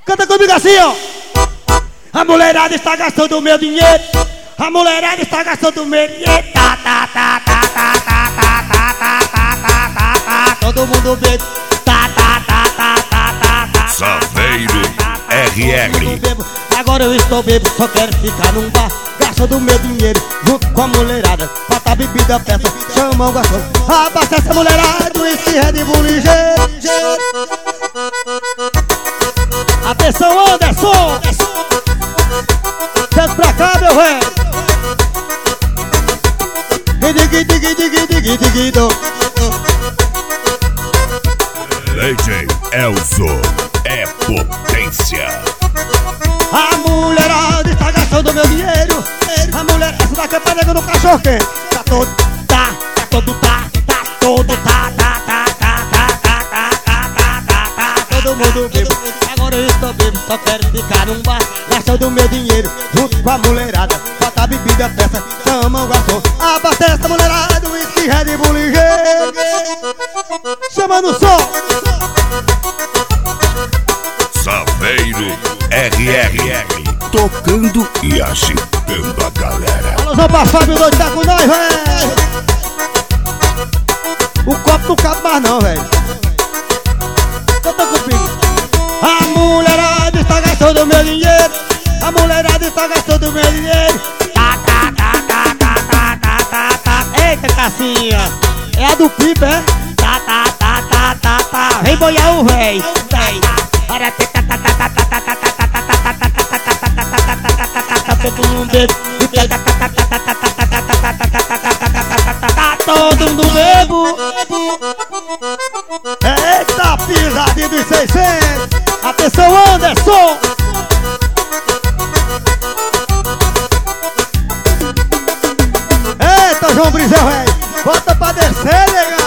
Canta comigo assim, ó. A mulherada está gastando meu dinheiro. A mulherada está gastando meu dinheiro. Tá, tá, tá, tá, tá, tá, tá, tá, tá, tá, tá, tá, tá. Todo mundo bebe. Tá, tá, tá, tá, tá, tá, tá. Saveiro RR. Agora eu estou bebo, só quero ficar num bar, gastando meu dinheiro junto com a mulherada. Bota bebida, peça, chama o garçom, abastece a mulherada, uísque, Red Bull ligeiro. Atenção, Anderson! Senta pra cá, meu velho! DJ Elzo é potência. A mulherada está gastando meu dinheiro. A mulher, essa daqui é pra nega no cachorro quente. Tá todo, tá todo, tá todo, tá, todo mundo bebo. Agora eu estou bebo, só quero ficar num bar, gastando meu dinheiro junto com a mulherada. Bota bebida, peça, chama o garçom, abastece a mulherada, uísque, Red Bull ligeiro. Chama no som. Saveiro RR, tocando e agitando a galera. Alôzão pra Fábio, doido tá com nós, velho. O copo não cabe mais não, velho. Canta comigo. A mulherada está gastando meu dinheiro. A mulherada está gastando meu dinheiro. Tá, tá, tá, tá, tá, tá, tá, tá, tá. Eita, Cassinha. É a do Pipa, é? Tá, tá, tá, tá, tá, tá. Vem boiar o véi. Todo mundo bebo. Todo mundo bebo. Eita, pisadinha dos 600. Atenção, Anderson. Eita, João Brisel, velho. Bota pra descer, nega.